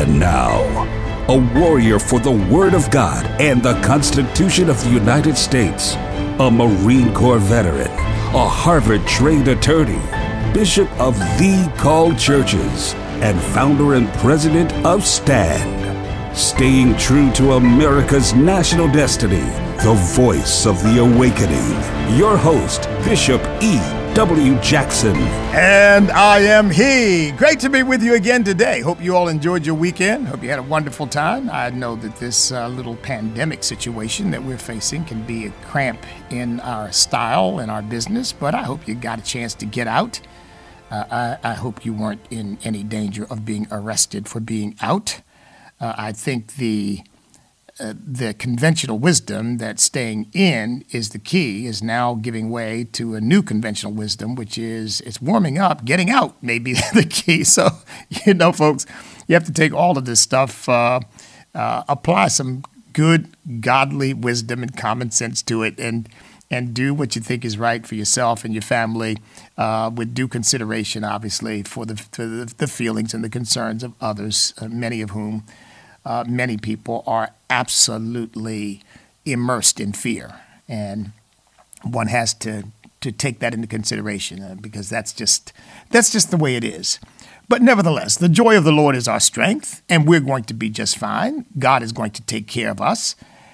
And now, a warrior for the Word of God and the Constitution of the United States, a Marine Corps veteran, a Harvard-trained attorney, Bishop of the Called Churches, and founder and president of STAND. Staying true to America's national destiny, the voice of the awakening. Your host, Bishop E.W. Jackson. And I am he. Great to be with you again today. Hope you all enjoyed your weekend. Hope you had a wonderful time. I know that this little pandemic situation that we're facing can be a cramp in our style and our business, but I hope you got a chance to get out. I hope you weren't in any danger of being arrested for being out. I think the conventional wisdom that staying in is the key is now giving way to a new conventional wisdom, which is it's warming up. Getting out may be the key. So, folks, you have to take all of this stuff, apply some good, godly wisdom and common sense to it, and do what you think is right for yourself and your family, with due consideration, obviously, for the feelings and the concerns of others, many of whom many people are absolutely immersed in fear, and one has to take that into consideration because that's just the way it is. But nevertheless, the joy of the Lord is our strength, and we're going to be just fine. God is going to take care of us.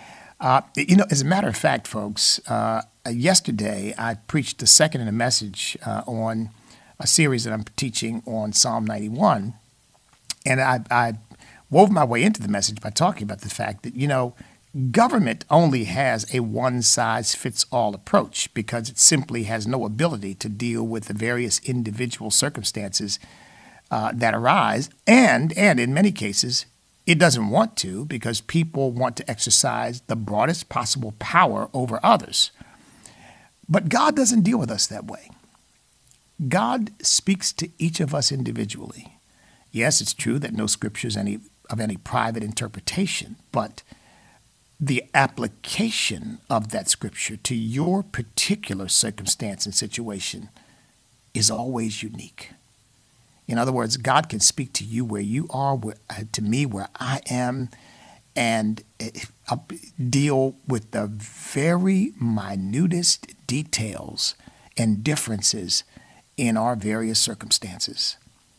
As a matter of fact, folks, yesterday I preached the second in a message on a series that I'm teaching on Psalm 91, and I wove my way into the message by talking about the fact that, government only has a one-size-fits-all approach because it simply has no ability to deal with the various individual circumstances that arise, and in many cases, it doesn't want to because people want to exercise the broadest possible power over others. But God doesn't deal with us that way. God speaks to each of us individually. Yes, it's true that no scripture is of any private interpretation, but the application of that scripture to your particular circumstance and situation is always unique. In other words, God can speak to you where you are, to me where I am, and deal with the very minutest details and differences in our various circumstances.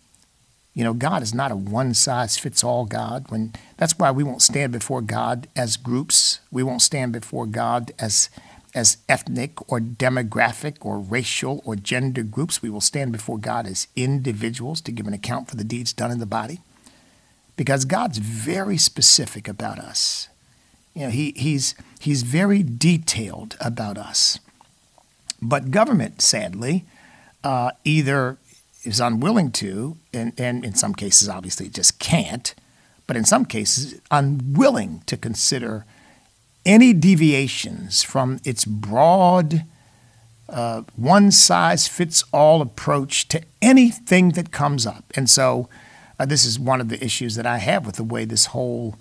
God is not a one-size-fits-all God. That's why we won't stand before God as groups. We won't stand before God as ethnic or demographic or racial or gender groups. We will stand before God as individuals to give an account for the deeds done in the body. Because God's very specific about us. He's very detailed about us. But government, sadly, either is unwilling to, and in some cases, obviously, just can't, but in some cases, unwilling to consider any deviations from its broad, one-size-fits-all approach to anything that comes up. And so this is one of the issues that I have with the way this whole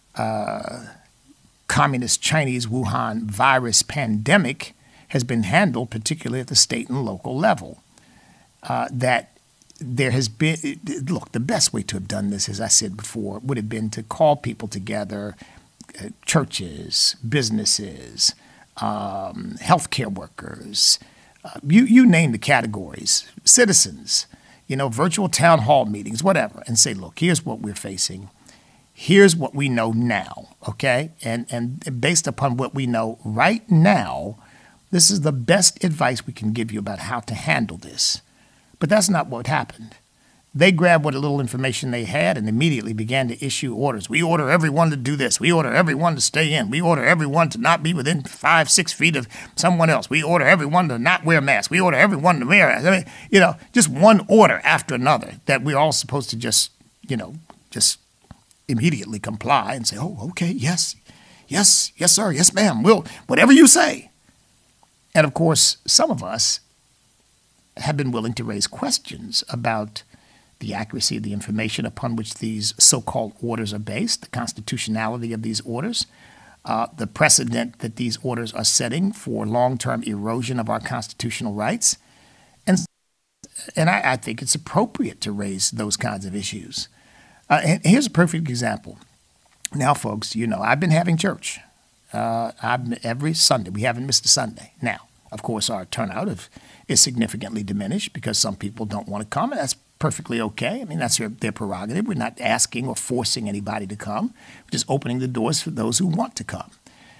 communist Chinese Wuhan virus pandemic has been handled, particularly at the state and local level. That there has been, the best way to have done this, as I said before, would have been to call people together, churches, businesses, healthcare workers, you name the categories, citizens, virtual town hall meetings, whatever, and say, look, here's what we're facing. Here's what we know now, okay? And based upon what we know right now, this is the best advice we can give you about how to handle this. But that's not what happened. They grabbed what little information they had and immediately began to issue orders. We order everyone to do this. We order everyone to stay in. We order everyone to not be within 5-6 feet of someone else. We order everyone to not wear masks. We order everyone to wear masks. I mean, just one order after another that we're all supposed to just immediately comply and say, oh, okay, yes, sir, yes, ma'am, we'll, whatever you say. And of course, some of us have been willing to raise questions about the accuracy of the information upon which these so-called orders are based, the constitutionality of these orders, the precedent that these orders are setting for long-term erosion of our constitutional rights. And I think it's appropriate to raise those kinds of issues. And here's a perfect example. Now, folks, I've been having church. Every Sunday. We haven't missed a Sunday. Now, of course, our turnout is significantly diminished because some people don't want to come, and that's perfectly okay. I mean, that's their prerogative. We're not asking or forcing anybody to come. We're just opening the doors for those who want to come.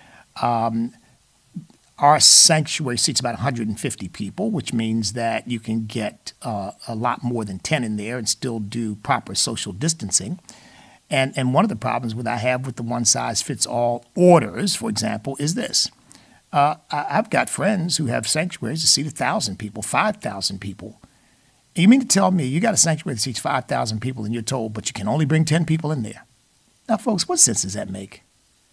Our sanctuary seats about 150 people, which means that you can get a lot more than 10 in there and still do proper social distancing. And one of the problems I have with the one-size-fits-all orders, for example, is this. I've got friends who have sanctuaries that seat 1,000 people, 5,000 people. You mean to tell me you got a sanctuary that seats 5,000 people and you're told, but you can only bring 10 people in there? Now, folks, what sense does that make?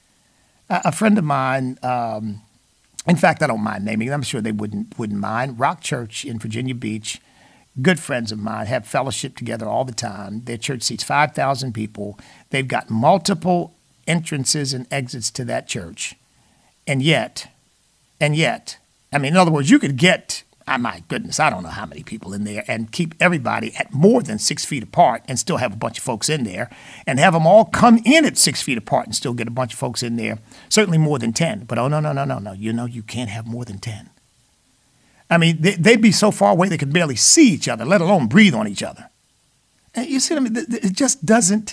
A friend of mine, in fact, I don't mind naming them. I'm sure they wouldn't mind. Rock Church in Virginia Beach, good friends of mine, have fellowship together all the time. Their church seats 5,000 people. They've got multiple entrances and exits to that church. And yet, I mean, in other words, you could get, my goodness, I don't know how many people in there, and keep everybody at more than 6 feet apart and still have a bunch of folks in there, and have them all come in at 6 feet apart and still get a bunch of folks in there, certainly more than 10. But no. You can't have more than 10. I mean, they'd be so far away they could barely see each other, let alone breathe on each other. And you see what I mean? It just doesn't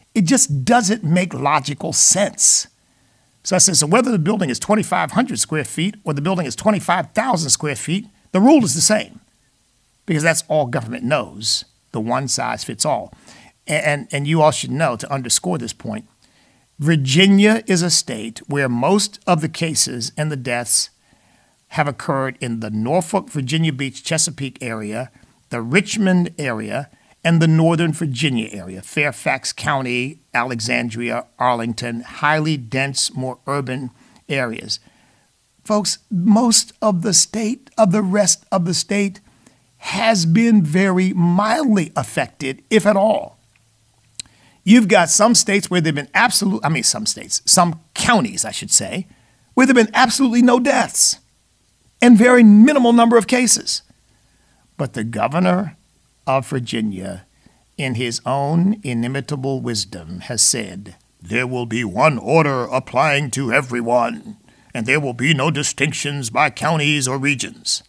make logical sense. So I said, so whether the building is 2,500 square feet or the building is 25,000 square feet, the rule is the same, because that's all government knows, the one size fits all. And you all should know, to underscore this point, Virginia is a state where most of the cases and the deaths have occurred in the Norfolk, Virginia Beach, Chesapeake area, the Richmond area, and the Northern Virginia area, Fairfax County, Alexandria, Arlington, highly dense, more urban areas. Folks, most of the rest of the state has been very mildly affected, if at all. You've got some states where there have been some counties, I should say, where there have been absolutely no deaths and very minimal number of cases. But the governor of Virginia, in his own inimitable wisdom, has said, there will be one order applying to everyone, and there will be no distinctions by counties or regions.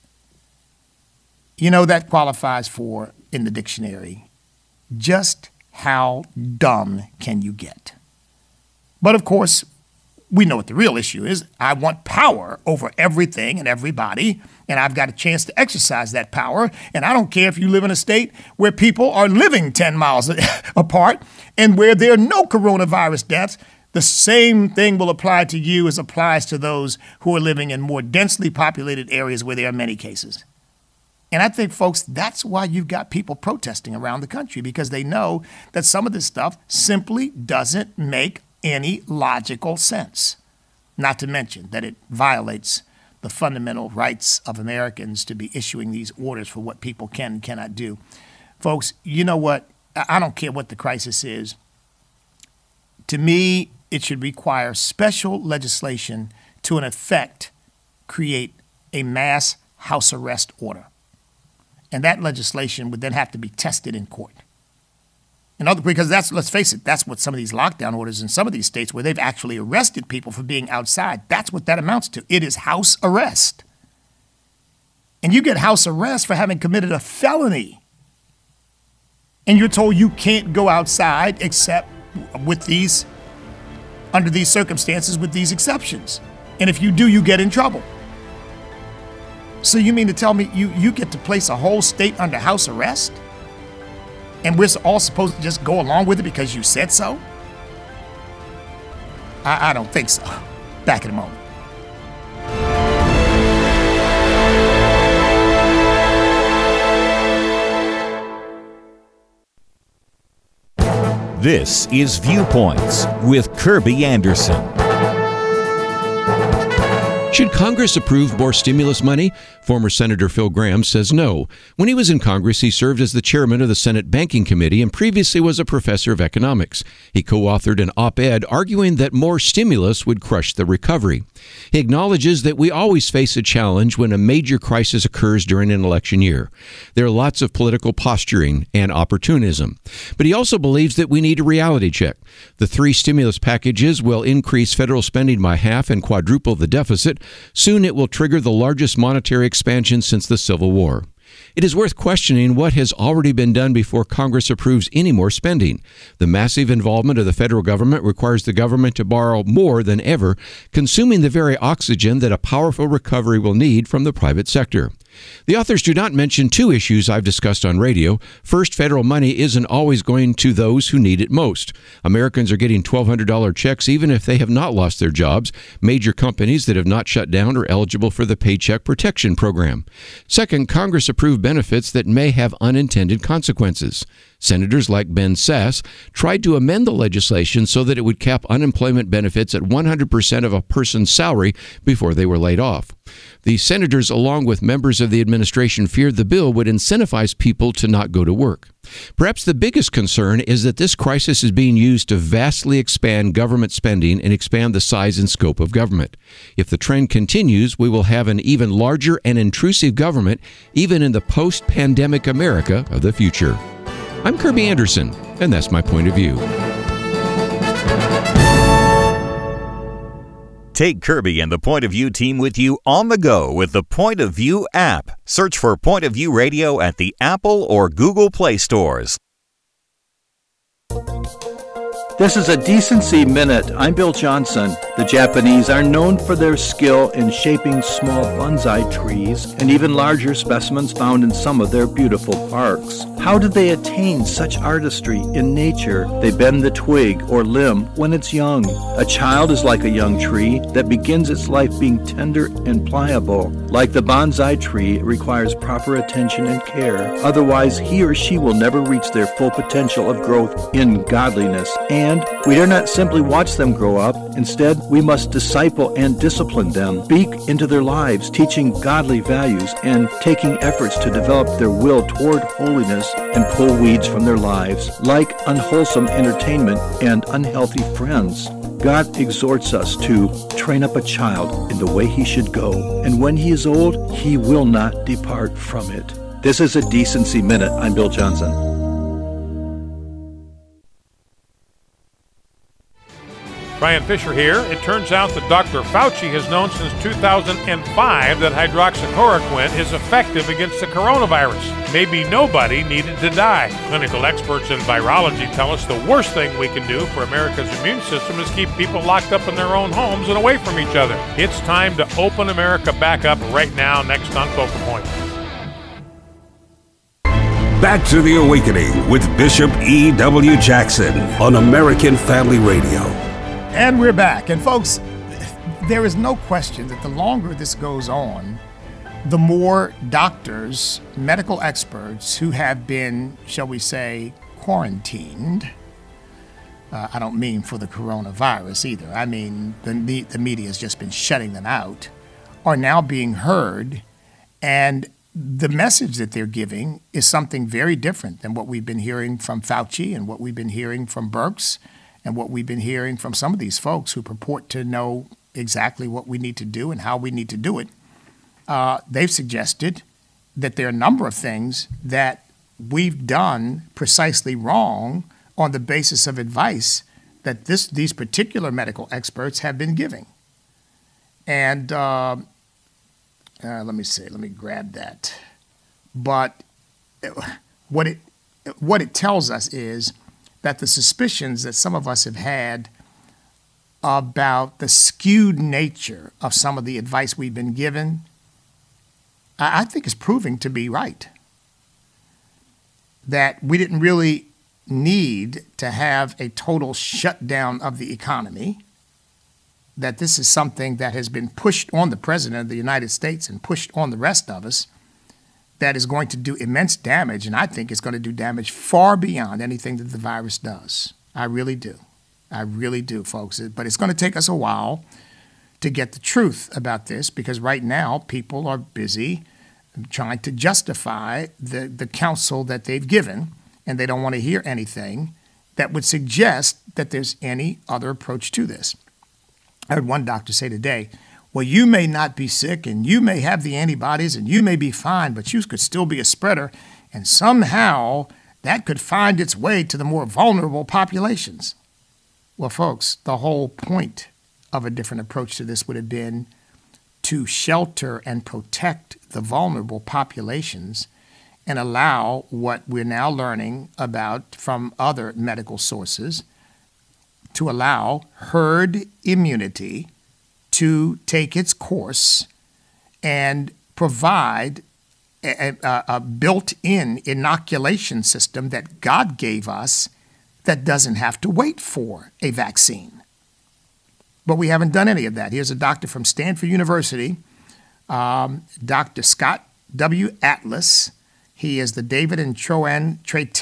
That qualifies for, in the dictionary, just how dumb can you get? But of course, we know what the real issue is. I want power over everything and everybody, and I've got a chance to exercise that power. And I don't care if you live in a state where people are living 10 miles apart and where there are no coronavirus deaths. The same thing will apply to you as applies to those who are living in more densely populated areas where there are many cases. And I think, folks, that's why you've got people protesting around the country, because they know that some of this stuff simply doesn't make any logical sense, not to mention that it violates the fundamental rights of Americans to be issuing these orders for what people can and cannot do. Folks, you know what? I don't care what the crisis is. To me, it should require special legislation to, in effect, create a mass house arrest order. And that legislation would then have to be tested in court. Because let's face it, that's what some of these lockdown orders in some of these states where they've actually arrested people for being outside, that's what that amounts to. It is house arrest. And you get house arrest for having committed a felony. And you're told you can't go outside except under these circumstances, with these exceptions. And if you do, you get in trouble. So you mean to tell me you get to place a whole state under house arrest? And we're all supposed to just go along with it because you said so? I don't think so. Back in a moment. This is Viewpoints with Kirby Anderson. Should Congress approve more stimulus money? Former Senator Phil Gramm says no. When he was in Congress, he served as the chairman of the Senate Banking Committee and previously was a professor of economics. He co-authored an op-ed arguing that more stimulus would crush the recovery. He acknowledges that we always face a challenge when a major crisis occurs during an election year. There are lots of political posturing and opportunism. But he also believes that we need a reality check. The 3 stimulus packages will increase federal spending by half and quadruple the deficit. Soon it will trigger the largest monetary expansion since the Civil War. It is worth questioning what has already been done before Congress approves any more spending. The massive involvement of the federal government requires the government to borrow more than ever, consuming the very oxygen that a powerful recovery will need from the private sector. The authors do not mention 2 issues I've discussed on radio. First, federal money isn't always going to those who need it most. Americans are getting $1,200 checks even if they have not lost their jobs. Major companies that have not shut down are eligible for the Paycheck Protection Program. Second, Congress approved benefits that may have unintended consequences. Senators like Ben Sasse tried to amend the legislation so that it would cap unemployment benefits at 100% of a person's salary before they were laid off. The senators, along with members of the administration, feared the bill would incentivize people to not go to work. Perhaps the biggest concern is that this crisis is being used to vastly expand government spending and expand the size and scope of government. If the trend continues, we will have an even larger and intrusive government, even in the post-pandemic America of the future. I'm Kirby Anderson, and that's my point of view. Take Kirby and the Point of View team with you on the go with the Point of View app. Search for Point of View Radio at the Apple or Google Play stores. This is a Decency Minute. I'm Bill Johnson. The Japanese are known for their skill in shaping small bonsai trees and even larger specimens found in some of their beautiful parks. How did they attain such artistry in nature? They bend the twig or limb when it's young. A child is like a young tree that begins its life being tender and pliable. Like the bonsai tree, it requires proper attention and care. Otherwise, he or she will never reach their full potential of growth in godliness. And we dare not simply watch them grow up. Instead, we must disciple and discipline them, speak into their lives, teaching godly values and taking efforts to develop their will toward holiness and pull weeds from their lives, like unwholesome entertainment and unhealthy friends. God exhorts us to train up a child in the way he should go, and when he is old, he will not depart from it. This is a Decency Minute. I'm Bill Johnson. Brian Fisher here. It turns out that Dr. Fauci has known since 2005 that hydroxychloroquine is effective against the coronavirus. Maybe nobody needed to die. Clinical experts in virology tell us the worst thing we can do for America's immune system is keep people locked up in their own homes and away from each other. It's time to open America back up right now, next on Focal Point. Back to the Awakening with Bishop E.W. Jackson on American Family Radio. And we're back. And folks, there is no question that the longer this goes on, the more doctors, medical experts who have been, shall we say, quarantined, I don't mean for the coronavirus either, I mean the media has just been shutting them out, are now being heard, and the message that they're giving is something very different than what we've been hearing from Fauci and what we've been hearing from Birx and what we've been hearing from some of these folks who purport to know exactly what we need to do and how we need to do it. They've suggested that there are a number of things that we've done precisely wrong on the basis of advice that these particular medical experts have been giving. And let me grab that. But what it tells us is that the suspicions that some of us have had about the skewed nature of some of the advice we've been given, I think is proving to be right. That we didn't really need to have a total shutdown of the economy, that this is something that has been pushed on the President of the United States and pushed on the rest of us, that is going to do immense damage, and I think it's going to do damage far beyond anything that the virus does. I really do. I really do, folks. But it's going to take us a while to get the truth about this, because right now people are busy trying to justify the counsel that they've given, and they don't want to hear anything that would suggest that there's any other approach to this. I heard one doctor say today, well, you may not be sick and you may have the antibodies and you may be fine, but you could still be a spreader, and somehow that could find its way to the more vulnerable populations. Well, folks, the whole point of a different approach to this would have been to shelter and protect the vulnerable populations and allow what we're now learning about from other medical sources to allow herd immunity to take its course and provide a built-in inoculation system that God gave us that doesn't have to wait for a vaccine. But we haven't done any of that. Here's a doctor from Stanford University, Dr. Scott W. Atlas. He is the David and Joanne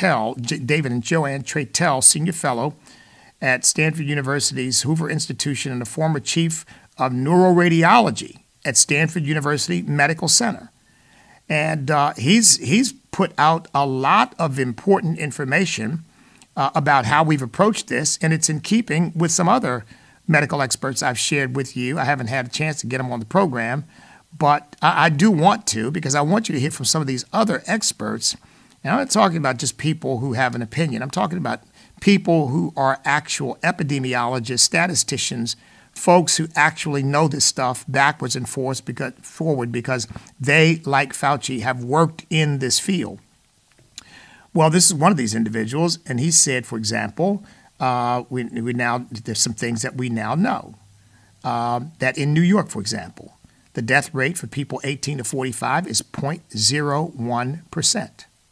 Traitel Senior Fellow at Stanford University's Hoover Institution and a former chief of neuroradiology at Stanford University Medical Center. And he's put out a lot of important information about how we've approached this, and it's in keeping with some other medical experts I've shared with you. I haven't had a chance to get them on the program, but I do want to, because I want you to hear from some of these other experts. And I'm not talking about just people who have an opinion. I'm talking about people who are actual epidemiologists, statisticians, folks who actually know this stuff backwards and forward because they, like Fauci, have worked in this field. Well, this is one of these individuals, and he said, for example, there's some things that we now know. That in New York, for example, the death rate for people 18 to 45 is 0.01%.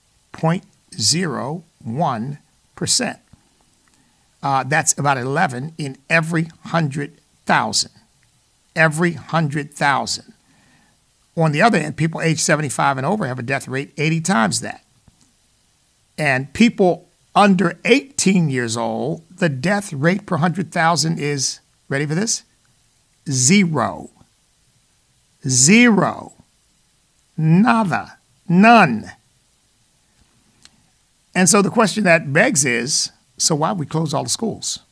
0.01%. That's about 11 in every 100,000. Every 100,000. On the other hand, people age 75 and over have a death rate 80 times that. And people under 18 years old, the death rate per 100,000 is, ready for this? 0. 0. Nada. None. And so the question that begs is, so why we close all the schools?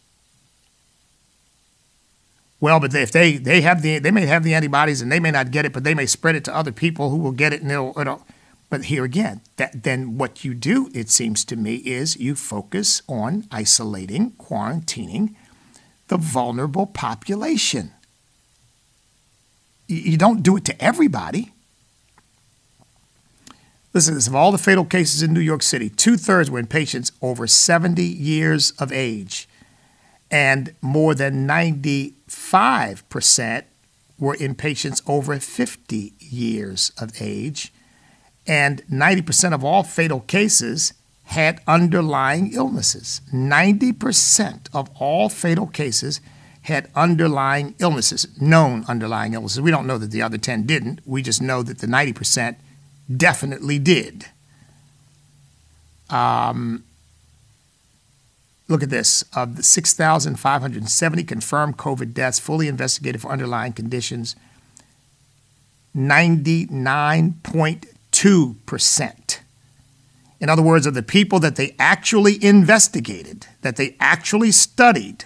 Well, but if they may have the antibodies and they may not get it, but they may spread it to other people who will get it, and it'll. But here again, then what you do, it seems to me, is you focus on isolating, quarantining the vulnerable population. You don't do it to everybody. Listen to this. Of all the fatal cases in New York City, 2/3 were in patients over 70 years of age, and more than 95% were in patients over 50 years of age, and 90% of all fatal cases had underlying illnesses. 90% of all fatal cases had underlying illnesses, known underlying illnesses. We don't know that the other 10 didn't. We just know that the 90% definitely did. Look at this. Of the 6,570 confirmed COVID deaths fully investigated for underlying conditions, 99.2%. In other words, of the people that they actually investigated, that they actually studied,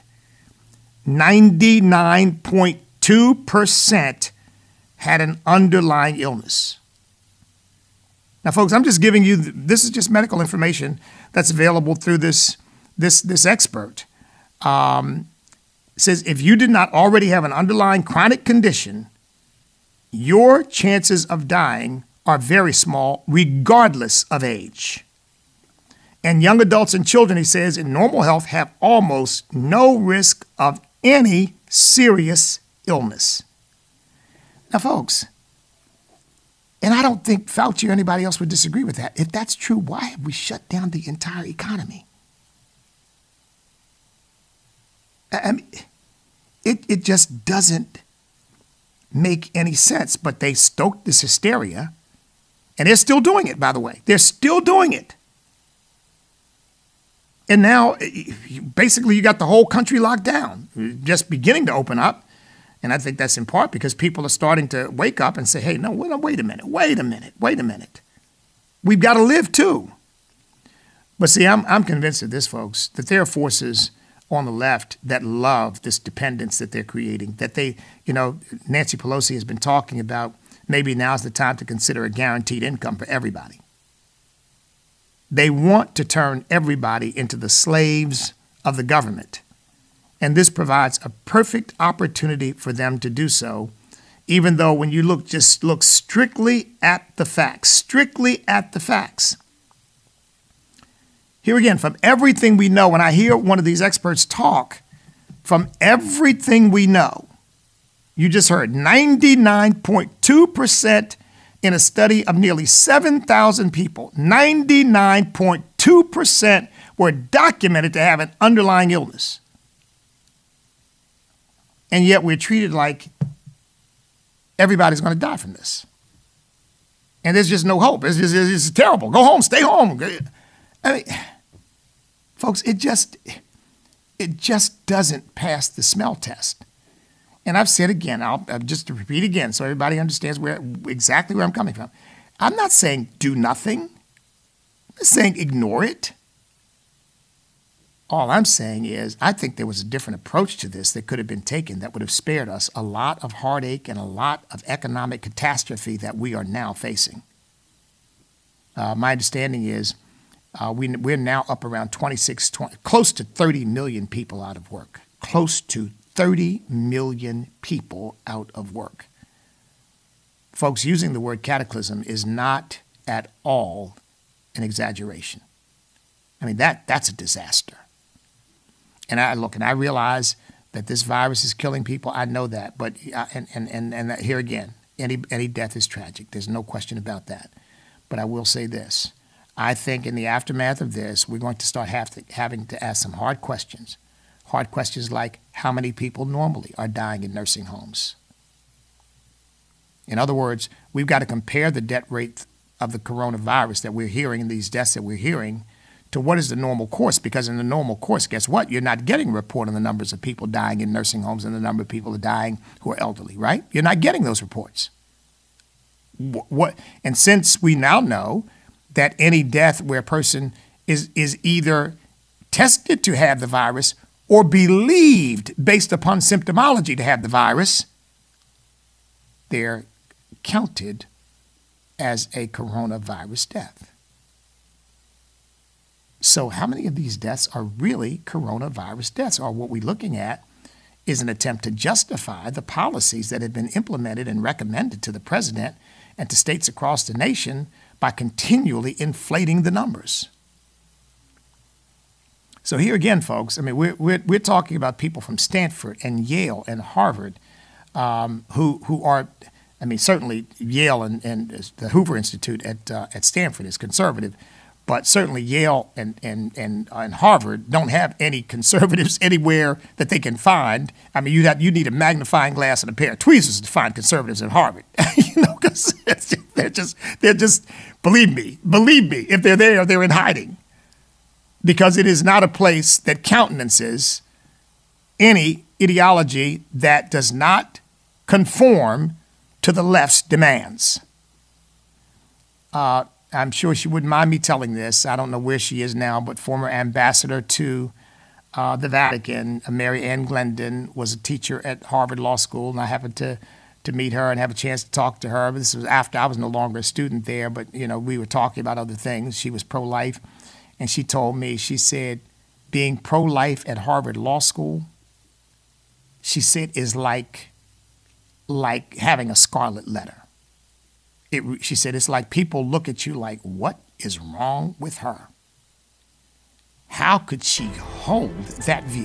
99.2% had an underlying illness. Now, folks, I'm just giving you, this is just medical information that's available through this expert. It says if you did not already have an underlying chronic condition, your chances of dying are very small, regardless of age. And young adults and children, he says, in normal health have almost no risk of any serious illness. Now, folks, and I don't think Fauci or anybody else would disagree with that. If that's true, why have we shut down the entire economy? I mean, it just doesn't make any sense. But they stoked this hysteria, and they're still doing it, by the way. They're still doing it. And now, basically, you got the whole country locked down, just beginning to open up. And I think that's in part because people are starting to wake up and say, hey, no, wait a minute. We've got to live too. But see, I'm convinced of this, folks, that there are forces on the left that love this dependence that they're creating, that they, Nancy Pelosi has been talking about maybe now's the time to consider a guaranteed income for everybody. They want to turn everybody into the slaves of the government. And this provides a perfect opportunity for them to do so, even though when you look strictly at the facts, Here again, from everything we know, when I hear one of these experts talk, from everything we know, you just heard 99.2% in a study of nearly 7,000 people, 99.2% were documented to have an underlying illness. And yet we're treated like everybody's going to die from this. And there's just no hope. It's terrible. Go home, stay home. I mean, folks, it just doesn't pass the smell test. And I've said again, I'll just to repeat again so everybody understands exactly where I'm coming from. I'm not saying do nothing. I'm not saying ignore it. All I'm saying is I think there was a different approach to this that could have been taken that would have spared us a lot of heartache and a lot of economic catastrophe that we are now facing. My understanding is we're now up around close to 30 million people out of work. Close to 30 million people out of work. Folks, using the word cataclysm is not at all an exaggeration. I mean, that's a disaster. And I realize that this virus is killing people. I know that, but and here again, any death is tragic. There's no question about that. But I will say this: I think in the aftermath of this, we're going to start having to ask some hard questions. Hard questions like how many people normally are dying in nursing homes. In other words, we've got to compare the death rate of the coronavirus that we're hearing and these deaths that we're hearing to what is the normal course, because in the normal course, guess what? You're not getting a report on the numbers of people dying in nursing homes and the number of people dying who are elderly, right? You're not getting those reports. And since we now know that any death where a person is either tested to have the virus or believed based upon symptomology to have the virus, they're counted as a coronavirus death. So how many of these deaths are really coronavirus deaths? Or what we're looking at is an attempt to justify the policies that have been implemented and recommended to the president and to states across the nation by continually inflating the numbers. So here again, folks, I mean, we're talking about people from Stanford and Yale and Harvard who are, I mean, certainly Yale and the Hoover Institute at Stanford is conservative. But certainly Yale and Harvard don't have any conservatives anywhere that they can find. I mean, you need a magnifying glass and a pair of tweezers to find conservatives at Harvard. Because they're just believe me, if they're there, they're in hiding. Because it is not a place that countenances any ideology that does not conform to the left's demands. I'm sure she wouldn't mind me telling this. I don't know where she is now, but former ambassador to the Vatican, Mary Ann Glendon, was a teacher at Harvard Law School, and I happened to meet her and have a chance to talk to her. This was after I was no longer a student there, but we were talking about other things. She was pro-life, and she told me, she said, being pro-life at Harvard Law School, she said, is like having a scarlet letter. She said, it's like people look at you like, what is wrong with her? How could she hold that view?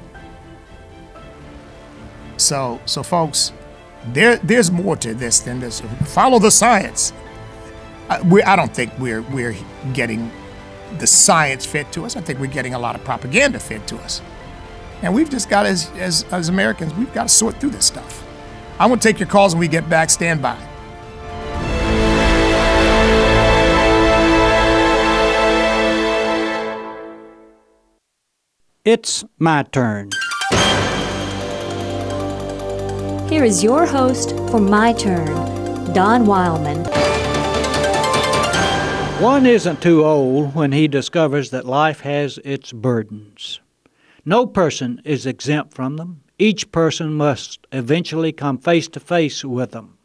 So folks, there's more to this than this. Follow the science. I don't think we're getting the science fed to us. I think we're getting a lot of propaganda fed to us. And we've just got, as Americans, we've got to sort through this stuff. I want to take your calls when we get back. Stand by. It's my turn. Here is your host for My Turn, Don Wildman. One isn't too old when he discovers that life has its burdens. No person is exempt from them. Each person must eventually come face to face with them.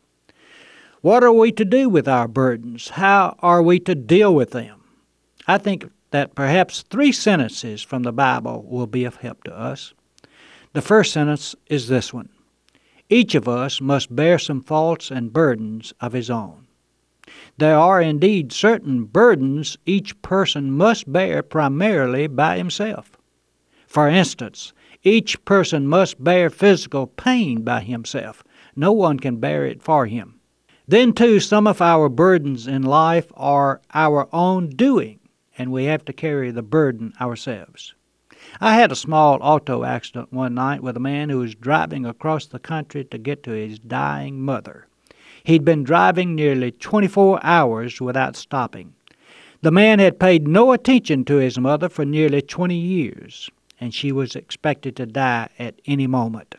What are we to do with our burdens? How are we to deal with them? I think that perhaps 3 sentences from the Bible will be of help to us. The first sentence is this one: each of us must bear some faults and burdens of his own. There are indeed certain burdens each person must bear primarily by himself. For instance, each person must bear physical pain by himself. No one can bear it for him. Then, too, some of our burdens in life are our own doing, and we have to carry the burden ourselves. I had a small auto accident one night with a man who was driving across the country to get to his dying mother. He'd been driving nearly 24 hours without stopping. The man had paid no attention to his mother for nearly 20 years, and she was expected to die at any moment.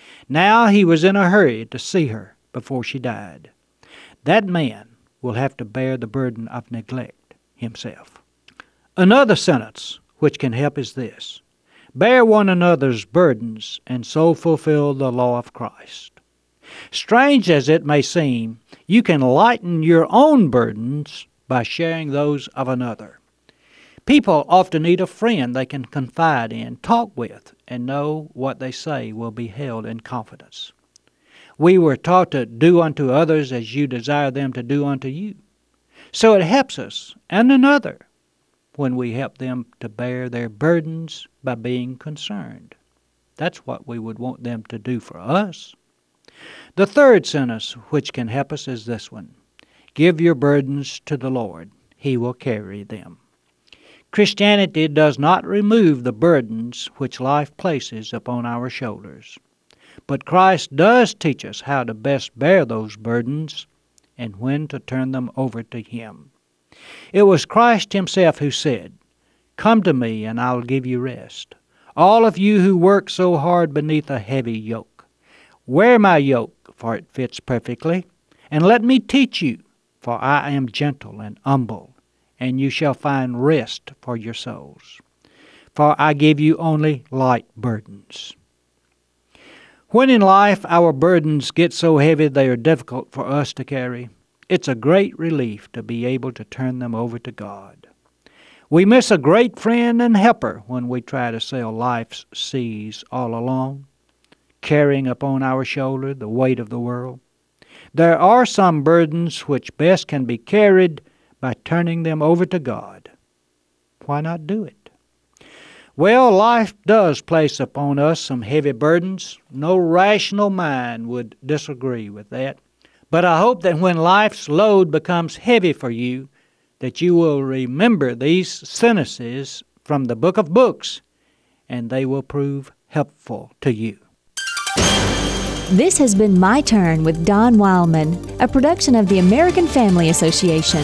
Now he was in a hurry to see her before she died. That man will have to bear the burden of neglect himself. Another sentence which can help is this: bear one another's burdens and so fulfill the law of Christ. Strange as it may seem, you can lighten your own burdens by sharing those of another. People often need a friend they can confide in, talk with, and know what they say will be held in confidence. We were taught to do unto others as you desire them to do unto you. So it helps us and another when we help them to bear their burdens by being concerned. That's what we would want them to do for us. The third sentence which can help us is this one: give your burdens to the Lord. He will carry them. Christianity does not remove the burdens which life places upon our shoulders. But Christ does teach us how to best bear those burdens and when to turn them over to Him. It was Christ Himself who said, "Come to me and I'll give you rest. All of you who work so hard beneath a heavy yoke. Wear my yoke, for it fits perfectly, and let me teach you, for I am gentle and humble, and you shall find rest for your souls. For I give you only light burdens." When in life our burdens get so heavy they are difficult for us to carry, it's a great relief to be able to turn them over to God. We miss a great friend and helper when we try to sail life's seas all alone, carrying upon our shoulder the weight of the world. There are some burdens which best can be carried by turning them over to God. Why not do it? Well, life does place upon us some heavy burdens. No rational mind would disagree with that. But I hope that when life's load becomes heavy for you, that you will remember these sentences from the Book of Books, and they will prove helpful to you. This has been My Turn with Don Wildman, a production of the American Family Association.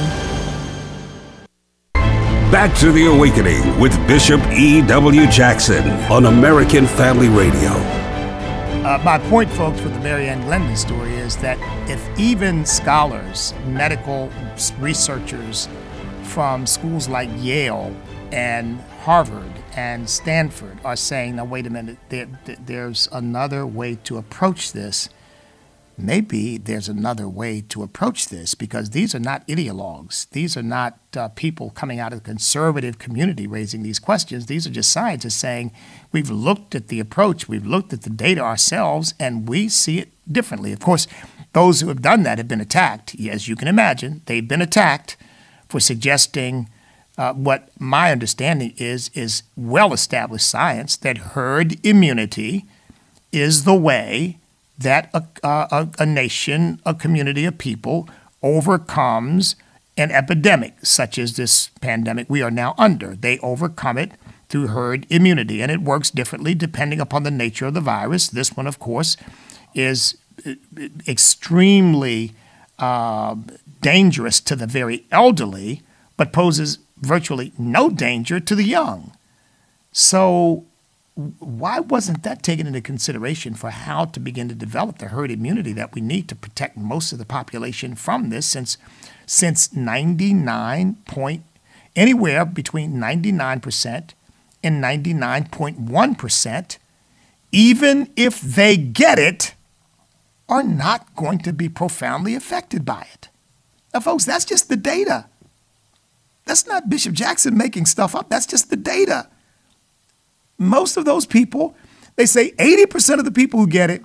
Back to the Awakening with Bishop E.W. Jackson on American Family Radio. My point, folks, with the Mary Ann Glendon story is that if even scholars, medical researchers from schools like Yale and Harvard and Stanford are saying, now wait a minute, there's another way to approach this. Maybe there's another way to approach this, because these are not ideologues. These are not people coming out of the conservative community raising these questions. These are just scientists saying, we've looked at the approach, we've looked at the data ourselves, and we see it differently. Of course, those who have done that have been attacked. As you can imagine, they've been attacked for suggesting what my understanding is well-established science, that herd immunity is the way that a nation, a community of people overcomes an epidemic such as this pandemic we are now under. They overcome it through herd immunity, and it works differently depending upon the nature of the virus. This one, of course, is extremely dangerous to the very elderly, but poses virtually no danger to the young. So why wasn't that taken into consideration for how to begin to develop the herd immunity that we need to protect most of the population from this, since 99 point, anywhere between 99% and 99.1%, even if they get it, are not going to be profoundly affected by it. Now, folks, that's just the data. That's not Bishop Jackson making stuff up. That's just the data. Most of those people, they say 80% of the people who get it,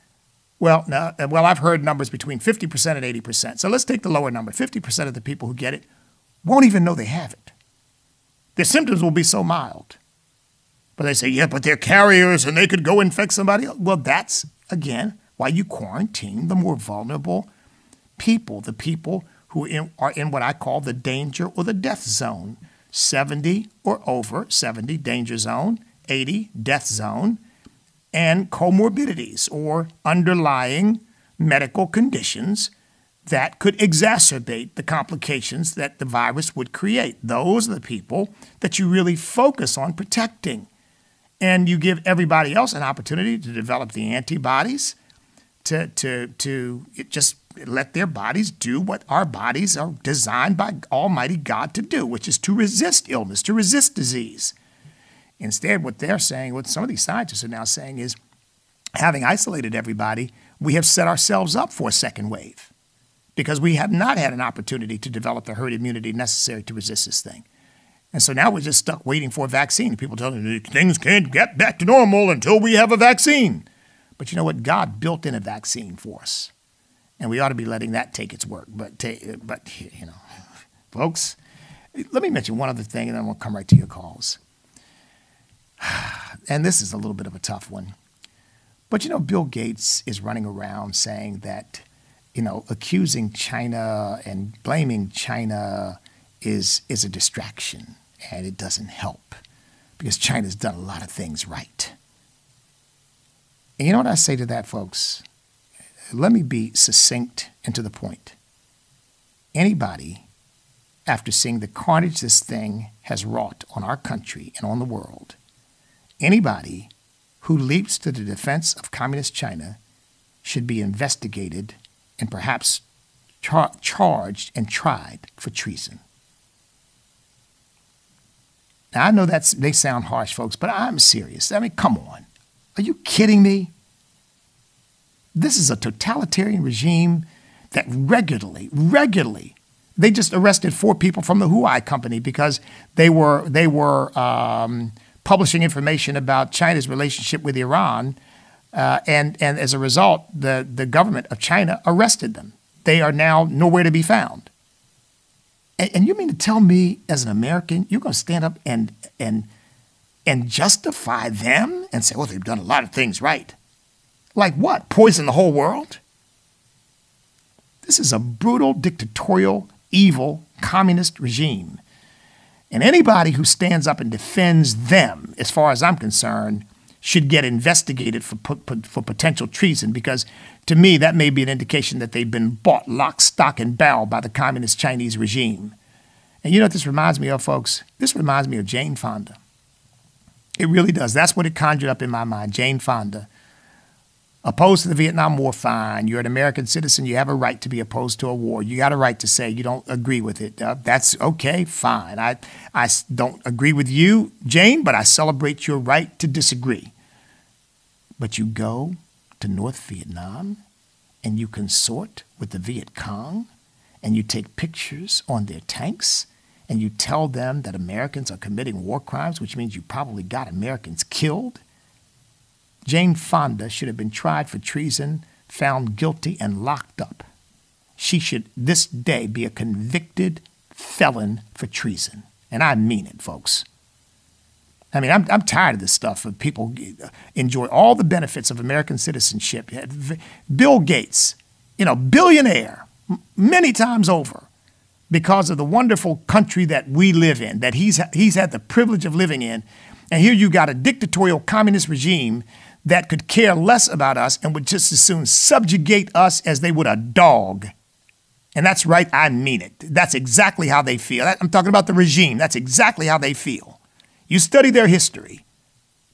I've heard numbers between 50% and 80%. So let's take the lower number. 50% of the people who get it won't even know they have it. Their symptoms will be so mild. But they say, but they're carriers and they could go infect somebody else. Well, that's, again, why you quarantine the more vulnerable people, the people who are in what I call the danger or the death zone. 70 or over, 70 danger zone, 80 death zone, and comorbidities or underlying medical conditions that could exacerbate the complications that the virus would create. Those are the people that you really focus on protecting. And you give everybody else an opportunity to develop the antibodies to just let their bodies do what our bodies are designed by Almighty God to do, which is to resist illness, to resist disease. Instead, what they're saying, what some of these scientists are now saying is, having isolated everybody, we have set ourselves up for a second wave because we have not had an opportunity to develop the herd immunity necessary to resist this thing. And so now we're just stuck waiting for a vaccine. People tell me things can't get back to normal until we have a vaccine. But you know what? God built in a vaccine for us. And we ought to be letting that take its work. But folks, let me mention one other thing, and then we'll come right to your calls. And this is a little bit of a tough one. But, Bill Gates is running around saying that, accusing China and blaming China is a distraction, and it doesn't help because China's done a lot of things right. And you know what I say to that, folks? Let me be succinct and to the point. Anybody, after seeing the carnage this thing has wrought on our country and on the world, anybody who leaps to the defense of communist China should be investigated and perhaps charged and tried for treason. Now, I know they sound harsh, folks, but I'm serious. I mean, come on. Are you kidding me? This is a totalitarian regime that regularly, they just arrested 4 people from the Huawei company because they were publishing information about China's relationship with Iran, and as a result, the government of China arrested them. They are now nowhere to be found. And you mean to tell me, as an American, you're going to stand up and justify them and say, well, they've done a lot of things right? Like what? Poison the whole world? This is a brutal, dictatorial, evil, communist regime. And anybody who stands up and defends them, as far as I'm concerned, should get investigated for potential treason, because to me, that may be an indication that they've been bought lock, stock, and barrel by the communist Chinese regime. And you know what this reminds me of, folks? This reminds me of Jane Fonda. It really does. That's what it conjured up in my mind. Jane Fonda. Opposed to the Vietnam War, fine. You're an American citizen. You have a right to be opposed to a war. You got a right to say you don't agree with it. That's okay, fine. I don't agree with you, Jane, but I celebrate your right to disagree. But you go to North Vietnam and you consort with the Viet Cong and you take pictures on their tanks and you tell them that Americans are committing war crimes, which means you probably got Americans killed. Jane Fonda should have been tried for treason, found guilty, and locked up. She should this day be a convicted felon for treason. And I mean it, folks. I mean, I'm tired of this stuff. Of people enjoy all the benefits of American citizenship. Bill Gates, billionaire, many times over, because of the wonderful country that we live in, that he's had the privilege of living in. And here you got a dictatorial communist regime that could care less about us and would just as soon subjugate us as they would a dog. And that's right, I mean it. That's exactly how they feel. I'm talking about the regime. That's exactly how they feel. You study their history.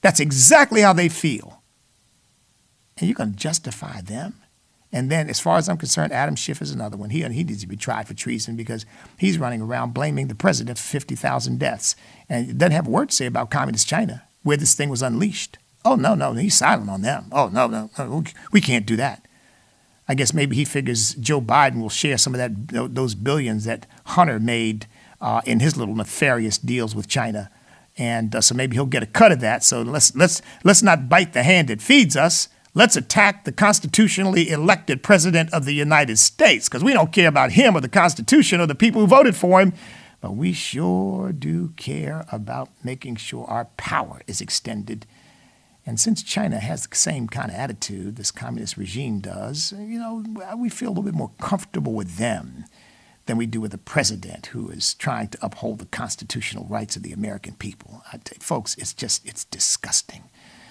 That's exactly how they feel. And you're going to justify them? And then, as far as I'm concerned, Adam Schiff is another one. He needs to be tried for treason because he's running around blaming the president for 50,000 deaths. And it doesn't have a word to say about Communist China, where this thing was unleashed. Oh, no, he's silent on them. Oh, no, we can't do that. I guess maybe he figures Joe Biden will share some of those billions that Hunter made in his little nefarious deals with China. And so maybe he'll get a cut of that. So let's not bite the hand that feeds us. Let's attack the constitutionally elected president of the United States, because we don't care about him or the Constitution or the people who voted for him. But we sure do care about making sure our power is extended. And since China has the same kind of attitude this communist regime does, we feel a little bit more comfortable with them than we do with a president who is trying to uphold the constitutional rights of the American people. I tell you, folks, it's disgusting.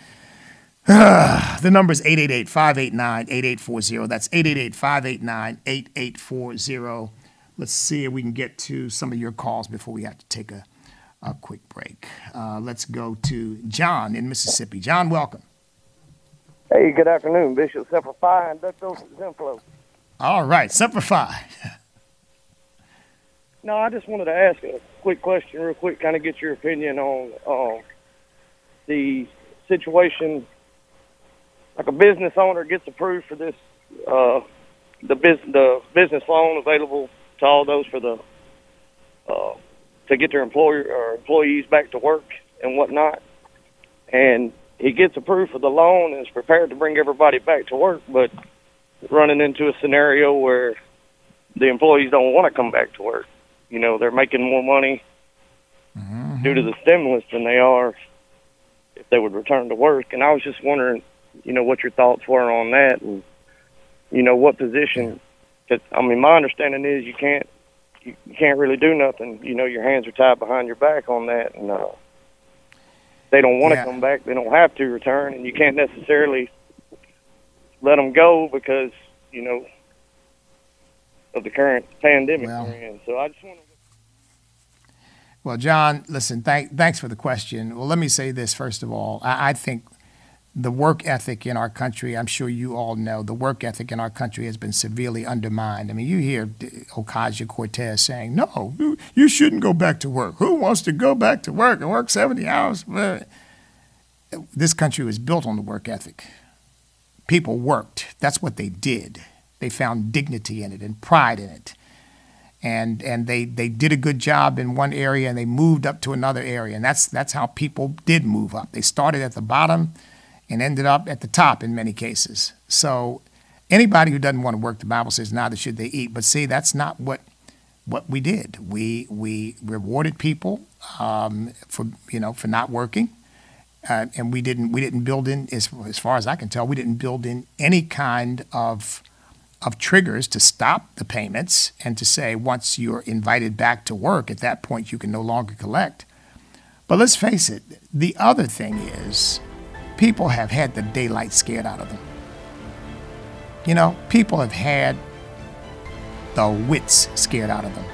The number is 888-589-8840. That's 888-589-8840. Let's see if we can get to some of your calls before we have to take a quick break. Let's go to John in Mississippi. John, welcome. Hey, good afternoon, Bishop. Semper Fi and Ductos Zenflo. All right, Semper Fi. No, I just wanted to ask a quick question real quick, kind of get your opinion on the situation. Like a business owner gets approved for this, the business loan available to all those for the to get their employer or employees back to work and whatnot, and he gets approved for the loan and is prepared to bring everybody back to work, but running into a scenario where the employees don't want to come back to work. They're making more money due to the stimulus than they are if they would return to work. And I was just wondering, what your thoughts were on that, and what position. Cause, my understanding is you can't really do nothing. Your hands are tied behind your back on that, and they don't want to come back. They don't have to return, and you can't necessarily let them go because of the current pandemic we're in. So I just want to. Well, John, listen, thanks for the question. Well, let me say this, first of all. I think the work ethic in our country, I'm sure you all know, the work ethic in our country has been severely undermined. You hear Ocasio-Cortez saying, no, you shouldn't go back to work. Who wants to go back to work and work 70 hours? This country was built on the work ethic. People worked. That's what they did. They found dignity in it and pride in it. And they did a good job in one area and they moved up to another area. And that's how people did move up. They started at the bottom and ended up at the top in many cases. So anybody who doesn't want to work, the Bible says, neither should they eat. But see, that's not what we did. We rewarded people for not working. And we didn't build in, as far as I can tell, we didn't build in any kind of triggers to stop the payments and to say once you're invited back to work, at that point you can no longer collect. But let's face it, the other thing is people have had the daylight scared out of them. People have had the wits scared out of them.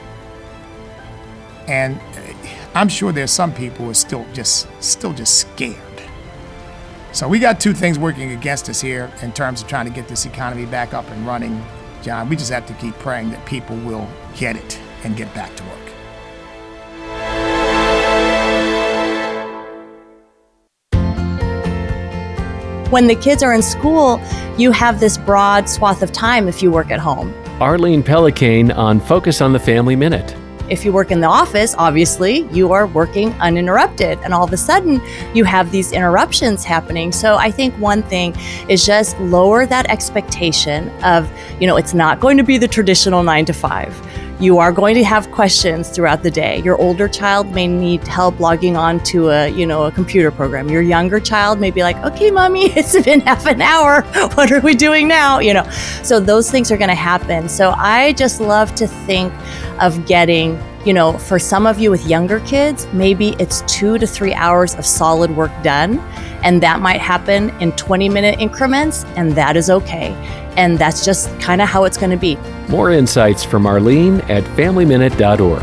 And I'm sure there's some people who are still just scared. So we got two things working against us here in terms of trying to get this economy back up and running, John. We just have to keep praying that people will get it and get back to work. When the kids are in school, you have this broad swath of time if you work at home. Arlene Pellicane on Focus on the Family Minute. If you work in the office, obviously, you are working uninterrupted. And all of a sudden, you have these interruptions happening. So I think one thing is just lower that expectation of, it's not going to be the traditional 9 to 5. You are going to have questions throughout the day. Your older child may need help logging on to a computer program. Your younger child may be like, okay, mommy, it's been half an hour. What are we doing now? So those things are going to happen. So I just love to think of getting, for some of you with younger kids, maybe it's 2 to 3 hours of solid work done. And that might happen in 20-minute increments, and that is okay. And that's just kind of how it's going to be. More insights from Arlene at FamilyMinute.org.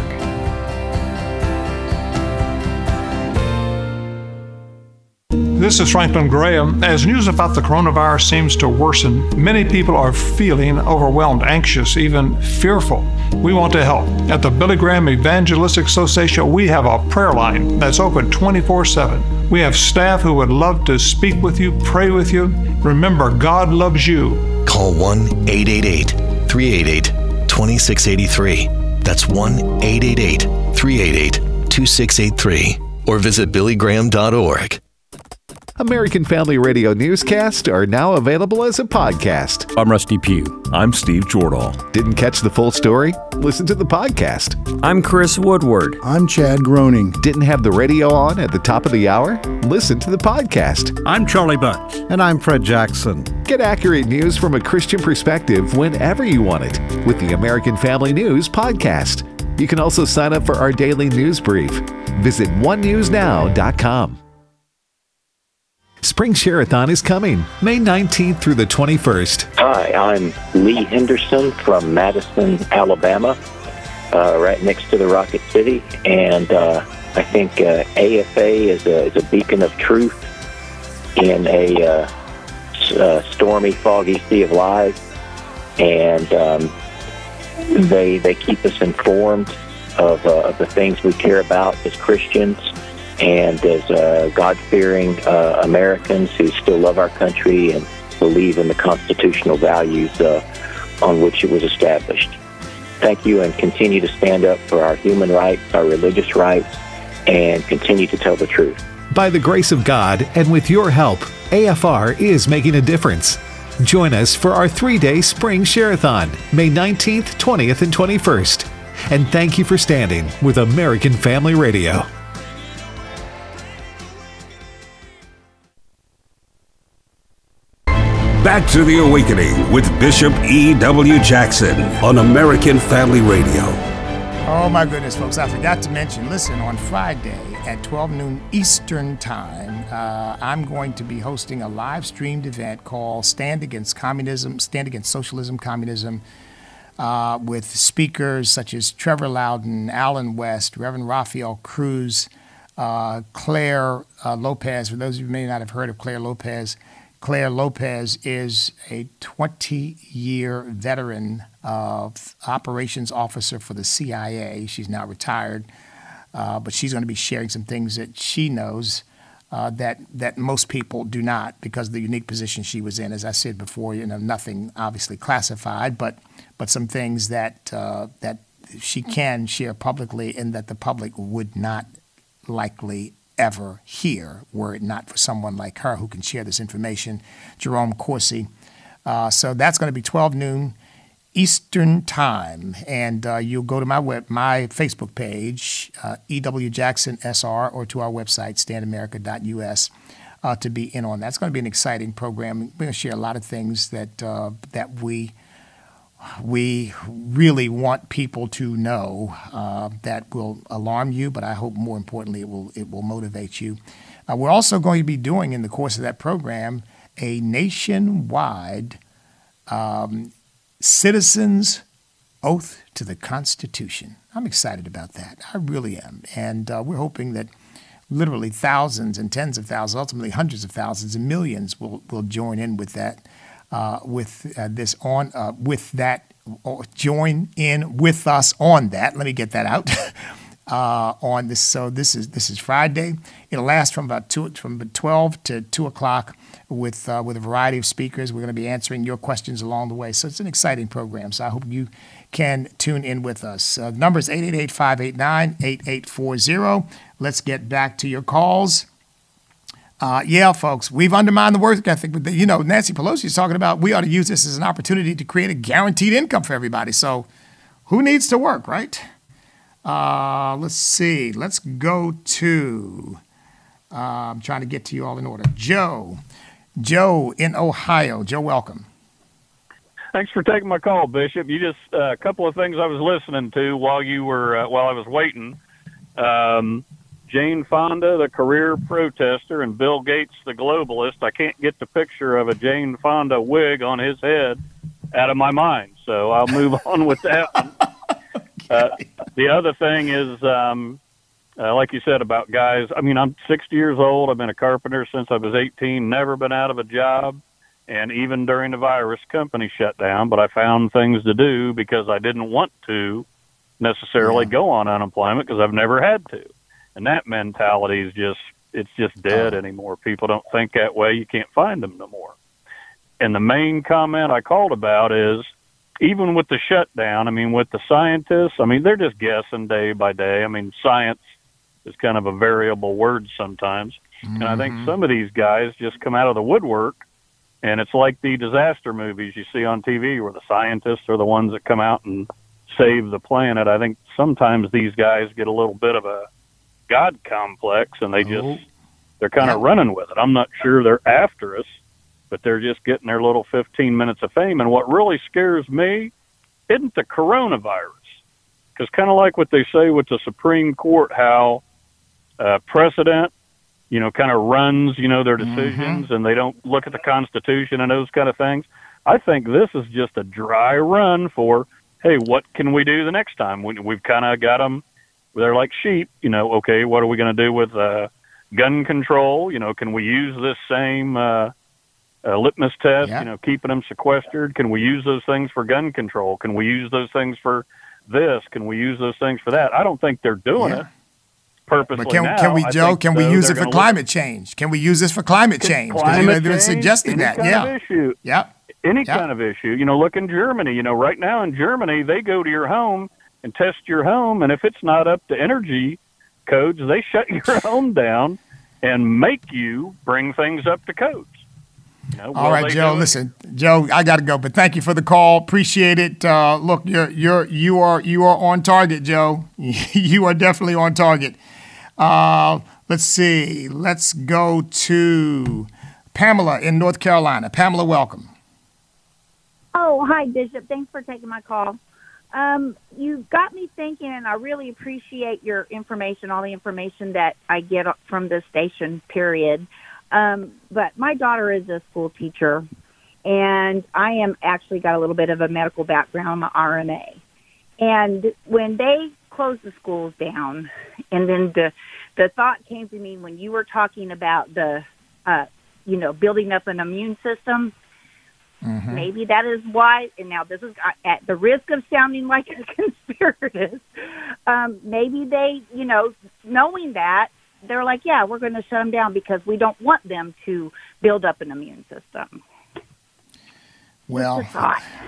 This is Franklin Graham. As news about the coronavirus seems to worsen, many people are feeling overwhelmed, anxious, even fearful. We want to help. At the Billy Graham Evangelistic Association, we have a prayer line that's open 24/7. We have staff who would love to speak with you, pray with you. Remember, God loves you. Call 1-888-388-2683. That's 1-888-388-2683. Or visit billygraham.org. American Family Radio newscasts are now available as a podcast. I'm Rusty Pugh. I'm Steve Jordahl. Didn't catch the full story? Listen to the podcast. I'm Chris Woodward. I'm Chad Groening. Didn't have the radio on at the top of the hour? Listen to the podcast. I'm Charlie Bunch. And I'm Fred Jackson. Get accurate news from a Christian perspective whenever you want it with the American Family News podcast. You can also sign up for our daily news brief. Visit onenewsnow.com. Spring Share-a-thon is coming May 19th through the 21st. Hi, I'm Lee Henderson from Madison, Alabama, right next to the Rocket City. And I think AFA is a beacon of truth in a stormy, foggy sea of lies. And they keep us informed of the things we care about as Christians and as God-fearing Americans who still love our country and believe in the constitutional values on which it was established. Thank you, and continue to stand up for our human rights, our religious rights, and continue to tell the truth. By the grace of God and with your help, AFR is making a difference. Join us for our 3-day Spring Share-a-thon, May 19th, 20th, and 21st. And thank you for standing with American Family Radio. Back to the Awakening with Bishop E.W. Jackson on American Family Radio. Oh my goodness, folks, I forgot to mention, listen, on Friday at 12 noon Eastern Time, I'm going to be hosting a live streamed event called Stand Against Socialism, Communism, with speakers such as Trevor Loudon, Alan West, Reverend Raphael Cruz, Claire Lopez. For those of you who may not have heard of Claire Lopez, Claire Lopez is a 20-year veteran of operations officer for the CIA. She's now retired, but she's going to be sharing some things that she knows that most people do not, because of the unique position she was in. As I said before, nothing obviously classified, but some things that that she can share publicly and that the public would not likely ever hear were it not for someone like her who can share this information, Jerome Corsi. So that's going to be 12 noon Eastern Time, and you'll go to my Facebook page, E.W. Jackson SR, or to our website, standamerica.us, to be in on that. It's going to be an exciting program. We're going to share a lot of things that we really want people to know that will alarm you, but I hope more importantly it will motivate you. We're also going to be doing in the course of that program a nationwide citizens' oath to the Constitution. I'm excited about that. I really am. And we're hoping that literally thousands and tens of thousands, ultimately hundreds of thousands and millions will join in with that. Join in with us on that. Let me get that out. On this, so this is Friday. It'll last from 12 to 2 o'clock with a variety of speakers. We're going to be answering your questions along the way. So it's an exciting program. So I hope you can tune in with us. The number is 888-589-8840. Let's get back to your calls. Yeah, folks, we've undermined the work ethic. But Nancy Pelosi is talking about we ought to use this as an opportunity to create a guaranteed income for everybody. So who needs to work, right? Let's see. Let's go to, I'm trying to get to you all in order. Joe in Ohio. Joe, welcome. Thanks for taking my call, Bishop. You just, a couple of things I was listening to while I was waiting. Jane Fonda, the career protester, and Bill Gates, the globalist. I can't get the picture of a Jane Fonda wig on his head out of my mind, so I'll move on with that one. The other thing is like you said about guys, I mean, I'm 60 years old. I've been a carpenter since I was 18, never been out of a job. And even during the virus, company shut down, but I found things to do because I didn't want to necessarily go on unemployment because I've never had to. And that mentality is it's just dead anymore. People don't think that way. You can't find them no more. And the main comment I called about is, even with the shutdown, I mean, with the scientists, I mean, they're just guessing day by day. I mean, science is kind of a variable word sometimes. Mm-hmm. And I think some of these guys just come out of the woodwork, and it's like the disaster movies you see on TV where the scientists are the ones that come out and save the planet. I think sometimes these guys get a little bit of a God complex, and they're kind of running with it. I'm not sure they're after us, but they're just getting their little 15 minutes of fame. And what really scares me isn't the coronavirus, because kind of like what they say with the Supreme Court, how precedent, kind of runs, their decisions, and they don't look at the Constitution and those kind of things. I think this is just a dry run for, hey, what can we do the next time? We've kind of got them, they're like sheep, okay, what are we going to do with gun control? Can we use this same litmus test, keeping them sequestered? Can we use those things for gun control? Can we use those things for this? Can we use those things for that? I don't think they're doing it purposely. But can we, Joe, can we use it for climate change? Can we use this for climate change? Because they've been suggesting that. Any kind of issue. Look in Germany. Right now in Germany, they go to your home and test your home, and if it's not up to energy codes, they shut your home down and make you bring things up to codes. All right, Joe. Listen, Joe, I got to go, but thank you for the call. Appreciate it. Look, you are on target, Joe. You are definitely on target. Let's see. Let's go to Pamela in North Carolina. Pamela, welcome. Oh, hi, Bishop. Thanks for taking my call. You got me thinking, and I really appreciate your information, all the information that I get from the station, period. But my daughter is a school teacher, and I am actually got a little bit of a medical background. I'm an RMA. And when they closed the schools down, and then the thought came to me when you were talking about the, building up an immune system, maybe that is why, and now this is at the risk of sounding like a conspirator, maybe they, knowing that, they're like, yeah, we're going to shut them down because we don't want them to build up an immune system. Well,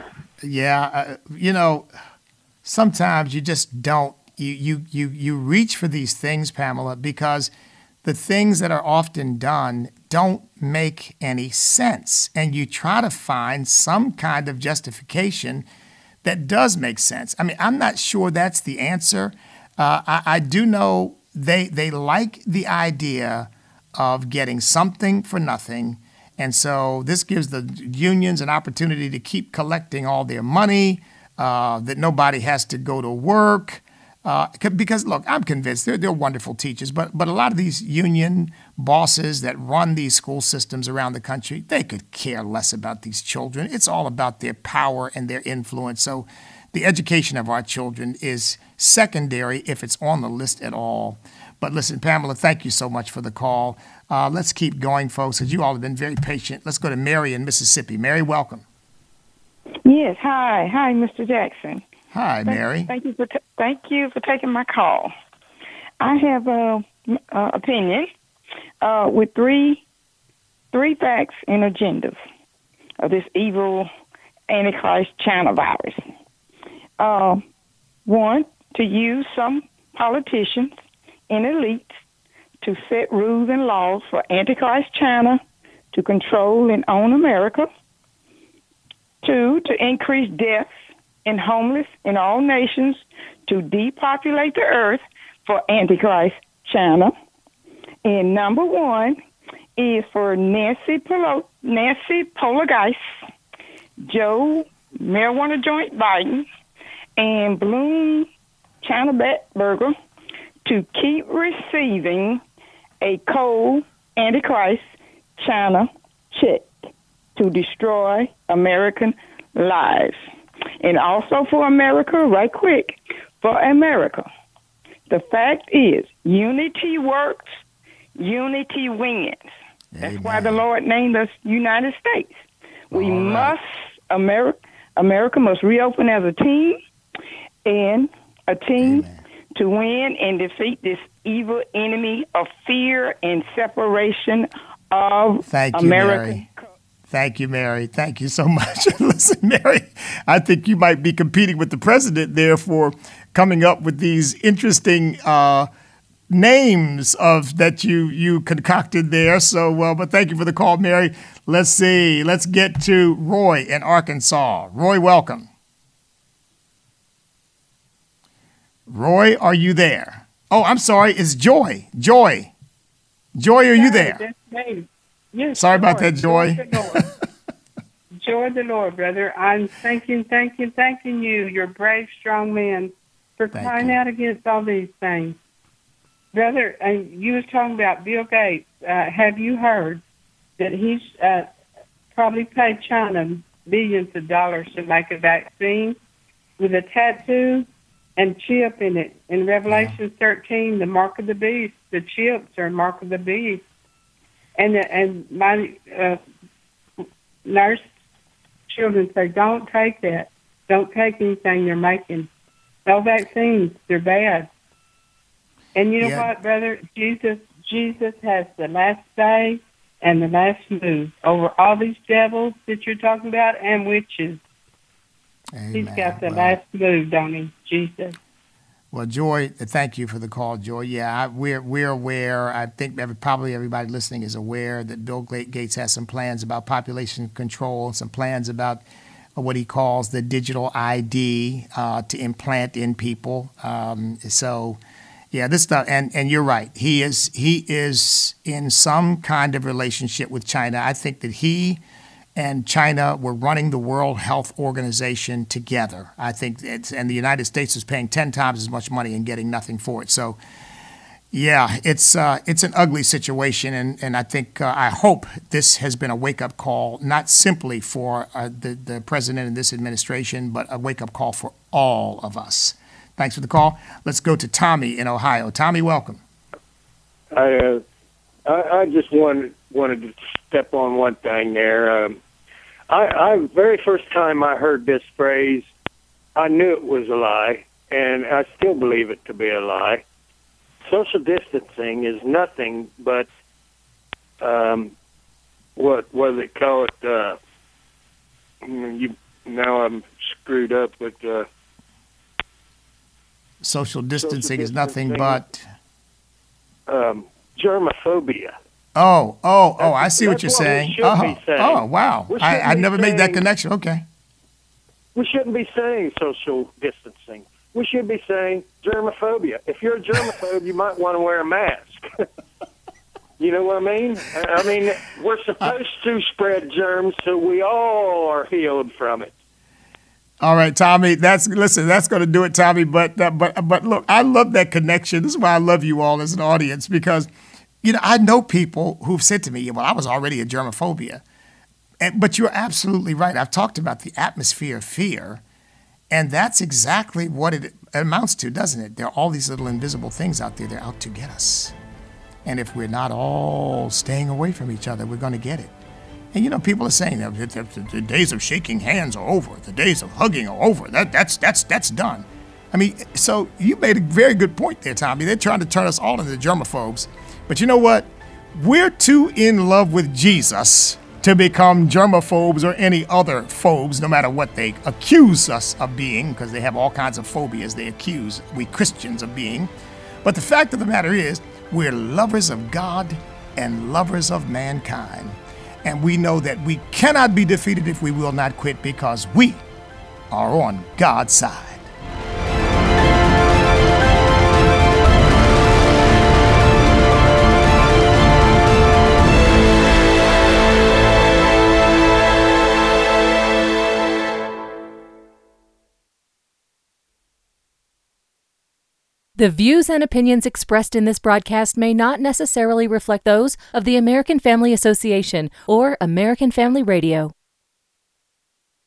sometimes you just don't, you reach for these things, Pamela, because the things that are often done don't make any sense. And you try to find some kind of justification that does make sense. I mean, I'm not sure that's the answer. I do know they like the idea of getting something for nothing. And so this gives the unions an opportunity to keep collecting all their money, that nobody has to go to work. Because, look, I'm convinced they're wonderful teachers, but a lot of these union bosses that run these school systems around the country, they could care less about these children. It's all about their power and their influence. So the education of our children is secondary if it's on the list at all. But listen, Pamela, thank you so much for the call. Let's keep going, folks, because you all have been very patient. Let's go to Mary in Mississippi. Mary, welcome. Yes, hi, Mr. Jackson. Hi, Mary. Thank you for taking my call. I have an opinion with three facts and agendas of this evil Antichrist China virus. One, to use some politicians and elites to set rules and laws for Antichrist China to control and own America. Two, to increase deaths and homeless in all nations to depopulate the earth for Antichrist China. And number one is for Nancy Pelosi, Joe Marijuana Joint Biden, and Bloom China Batburger to keep receiving a cold Antichrist China check to destroy American lives. And also for America, right quick, for America The fact is, unity works, unity wins. That's why the Lord named us United States. We must, America must reopen as a team, and a team to win and defeat this evil enemy of fear and separation of Thank you, America. Mary. Thank you, Mary. Thank you so much. Listen, Mary, I think you might be competing with the president there for coming up with these interesting names of that you concocted there. So, but thank you for the call, Mary. Let's see. Let's get to Roy in Arkansas. Roy, welcome. Roy, are you there? Oh, I'm sorry. It's Joy. Joy, are you there? That's me. Yes, sorry about that, Joy. Joy the Lord, brother. I'm thanking you. You're brave, strong men for crying out against all these things. Brother, you was talking about Bill Gates. Have you heard that he's probably paid China billions of dollars to make a vaccine with a tattoo and chip in it? In Revelation 13, the mark of the beast, the chips are mark of the beast. And my nurse children say, don't take that. Don't take anything they're making. No vaccines, they're bad. And you know what, brother? Jesus has the last say and the last move over all these devils that you're talking about and witches. Amen. He's got the last move, don't he, Jesus? Well, Joy, thank you for the call, Joy. Yeah, we're aware. I think probably everybody listening is aware that Bill Gates has some plans about population control, some plans about what he calls the digital ID to implant in people. So, yeah, this stuff, and you're right. He is in some kind of relationship with China. I think that he and China were running the World Health Organization together. I think and the United States is paying 10 times as much money and getting nothing for it. So, yeah, it's an ugly situation, and I think I hope this has been a wake-up call, not simply for the president and this administration, but a wake-up call for all of us. Thanks for the call. Let's go to Tommy in Ohio. Tommy, welcome. I just wanted to step on one thing there. I very first time I heard this phrase, I knew it was a lie, and I still believe it to be a lie. Social distancing is nothing but what do they call it? Now I'm screwed up with social distancing is nothing but germophobia. Oh, I see what you're saying. Oh, wow. I never made that connection. Okay. We shouldn't be saying social distancing. We should be saying germophobia. If you're a germaphobe, you might want to wear a mask. You know what I mean? I mean, we're supposed to spread germs so we all are healed from it. All right, Tommy, that's going to do it, Tommy. But look, I love that connection. This is why I love you all as an audience, because I know people who've said to me, well, I was already a germophobia. But you're absolutely right. I've talked about the atmosphere of fear, and that's exactly what it amounts to, doesn't it? There are all these little invisible things out there. They're out to get us. And if we're not all staying away from each other, we're going to get it. And, people are saying that the days of shaking hands are over. The days of hugging are over. That's done. I mean, so you made a very good point there, Tommy. They're trying to turn us all into germaphobes. But you know what? We're too in love with Jesus to become germaphobes or any other phobes, no matter what they accuse us of being, because they have all kinds of phobias they accuse we Christians of being. But the fact of the matter is, we're lovers of God and lovers of mankind. And we know that we cannot be defeated if we will not quit, because we are on God's side. The views and opinions expressed in this broadcast may not necessarily reflect those of the American Family Association or American Family Radio.